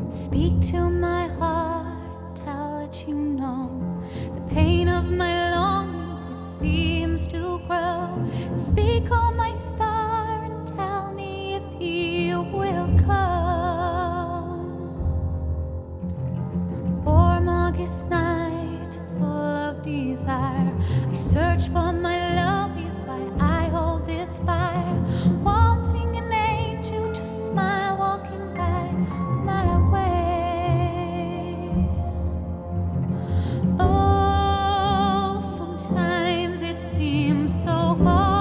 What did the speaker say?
Speak to my heart, I'll let you know the pain of my longing, it seems to grow. Speak, oh my star, and tell me if he will come. Warm August night, full of desire, I search for my love, is why I hold this fire, wanting an angel to smile, walking by my way. Oh, sometimes it seems so hard.